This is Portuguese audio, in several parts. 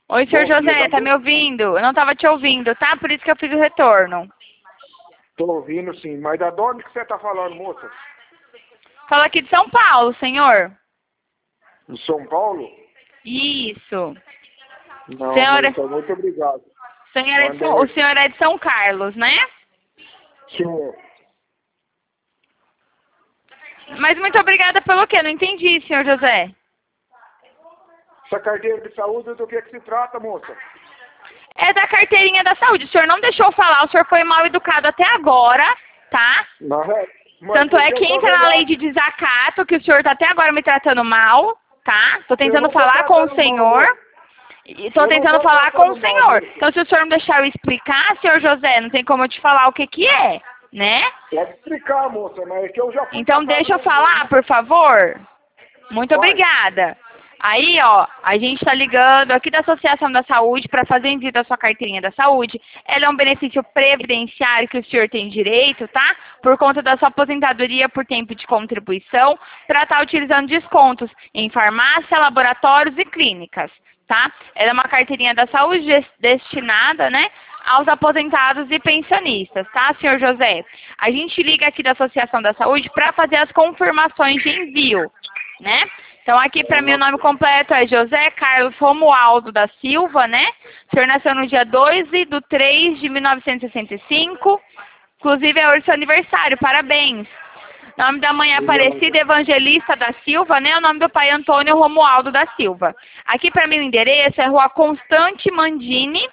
Oi, senhor Bom dia, José, tá me ouvindo? Eu não tava te ouvindo, tá? Por isso que eu fiz o retorno. tô ouvindo sim, mas da onde que você tá falando, moça? Fala aqui de São Paulo, senhor. De São Paulo? Isso. Não, Senhora, moça, muito obrigado. o senhor é de São Carlos, né? Senhor, Mas muito obrigada pelo quê? Não entendi, senhor José. essa carteira de saúde do que se trata, moça? É da carteirinha da saúde. O senhor não deixou falar, o senhor foi mal educado até agora, tá? Não, mas Tanto é eu que tô entra na lei olhando, de desacato, que o senhor tá até agora me tratando mal, tá? Tô eu tentando não tô falar com o tratando mal, senhor. moça. E tô Eu não tentando tô falar com o tratando mal, senhor. moça. Então, se o senhor não deixar eu explicar, senhor José, não tem como eu te falar o que que é, né? Pode explicar, moça, mas é que eu já fui Então, tratado deixa eu no... falar, por favor. Muito Vai. obrigada. Aí, ó, a gente está ligando aqui da Associação da Saúde para fazer envio da sua carteirinha da saúde. Ela é um benefício previdenciário que o senhor tem direito, tá? Por conta da sua aposentadoria por tempo de contribuição, para estar utilizando descontos em farmácia, laboratórios e clínicas, tá? Ela é uma carteirinha da saúde destinada, né, aos aposentados e pensionistas, tá, senhor José? A gente liga aqui da Associação da Saúde para fazer as confirmações de envio, né? Então, aqui para mim o nome completo é José Carlos Romualdo da Silva, né? O senhor nasceu no dia 2/3/1965. Inclusive, é hoje seu aniversário, parabéns. Nome da mãe é Aparecida Evangelista da Silva, né? O nome do pai é Antônio Romualdo da Silva. Aqui para mim o endereço é Rua Constante Mandini,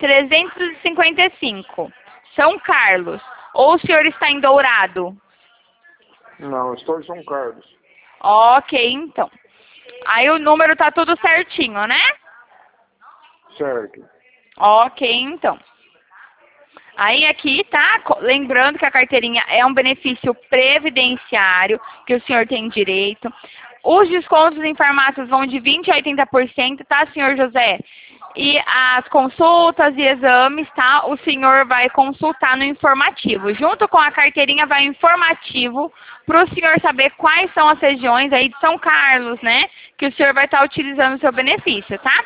355, São Carlos. Ou o senhor está em Dourado? Não, eu estou em São Carlos. Ok, então. Aí o número tá tudo certinho, né? Certo. Ok, então. Aí aqui, tá? Lembrando que a carteirinha é um benefício previdenciário que o senhor tem direito. Os descontos em farmácias vão de 20% a 80%, tá, senhor José? E as consultas e exames, tá? O senhor vai consultar no informativo. Junto com a carteirinha vai o informativo para o senhor saber quais são as regiões aí de São Carlos, né? Que o senhor vai estar utilizando o seu benefício, tá?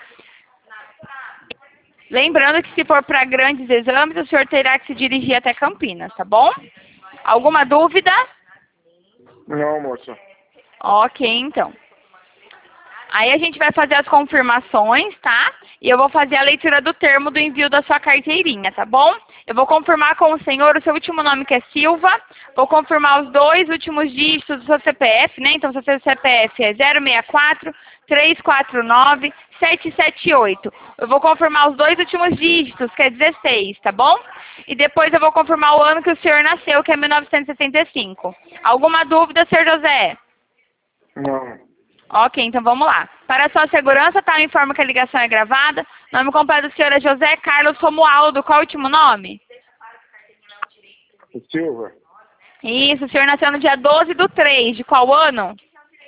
Lembrando que se for para grandes exames, o senhor terá que se dirigir até Campinas, tá bom? Alguma dúvida? Não, moça. Ok, então. Aí a gente vai fazer as confirmações, tá? E eu vou fazer a leitura do termo do envio da sua carteirinha, tá bom? Eu vou confirmar com o senhor o seu último nome, que é Silva. Vou confirmar os 2 últimos dígitos do seu CPF, né? Então, seu CPF é 064-349-778. Eu vou confirmar os 2 últimos dígitos, que é 16, tá bom? E depois eu vou confirmar o ano que o senhor nasceu, que é 1965. Alguma dúvida, senhor José? Não. Ok, então vamos lá. Para a sua segurança, tá? Eu informo que a ligação é gravada. Nome completo do senhor é José Carlos Romualdo. Qual é o último nome? Silva. Isso, o senhor nasceu no dia 12/3. De qual ano?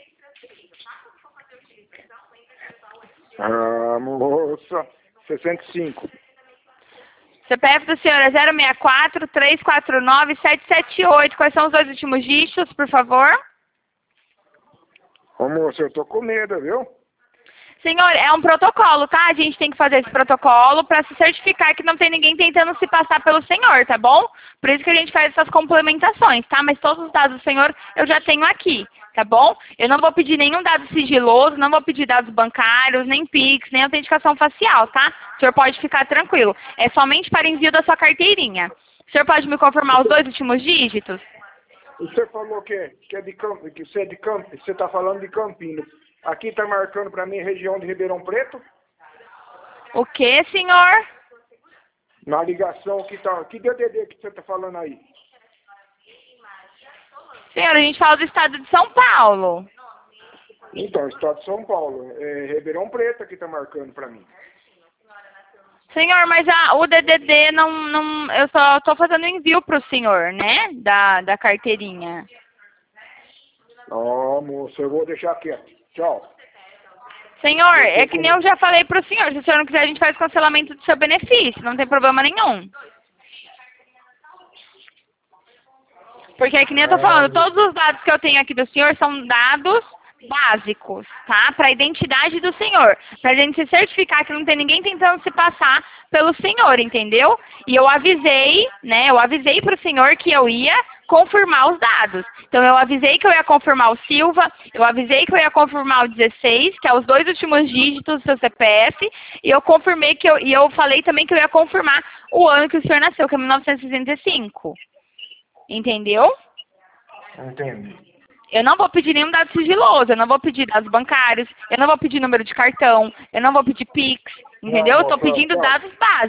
Ah, moça. 65. CPF do senhor é 064-349-778. Quais são os 2 últimos dígitos, por favor? Ô, moça, eu tô com medo, viu? Senhor, é um protocolo, tá? A gente tem que fazer esse protocolo para se certificar que não tem ninguém tentando se passar pelo senhor, tá bom? Por isso que a gente faz essas complementações, tá? Mas todos os dados do senhor eu já tenho aqui, tá bom? Eu não vou pedir nenhum dado sigiloso, não vou pedir dados bancários, nem Pix, nem autenticação facial, tá? O senhor pode ficar tranquilo. É somente para envio da sua carteirinha. O senhor pode me confirmar os 2 últimos dígitos? Você falou que é de Campinas, que você é de Campinas, você tá falando de Campinas. Aqui tá marcando pra mim região de Ribeirão Preto. O que, senhor? Na ligação que tá. Que DDD que você tá falando aí? Senhor, a gente fala do estado de São Paulo. Então, estado de São Paulo. É Ribeirão Preto que tá marcando pra mim. Senhor, mas o DDD não, eu só estou fazendo envio para o senhor, né? Da carteirinha. Ó, moça, eu vou deixar quieto. Tchau. Senhor, é que nem eu já falei para o senhor. Se o senhor não quiser, a gente faz cancelamento do seu benefício. Não tem problema nenhum. Porque é que nem eu tô falando, todos os dados que eu tenho aqui do senhor são dados básicos, tá? Para a identidade do senhor. Para a gente se certificar que não tem ninguém tentando se passar pelo senhor, entendeu? E eu avisei, né? Eu avisei para o senhor que eu ia confirmar os dados. Então, eu avisei que eu ia confirmar o Silva, eu avisei que eu ia confirmar o 16, que é os 2 últimos dígitos do seu CPF, e eu confirmei que eu falei também que eu ia confirmar o ano que o senhor nasceu, que é 1965. Entendeu? Entendi. Eu não vou pedir nenhum dado sigiloso, eu não vou pedir dados bancários, eu não vou pedir número de cartão, eu não vou pedir Pix, entendeu? Eu estou pedindo dados básicos.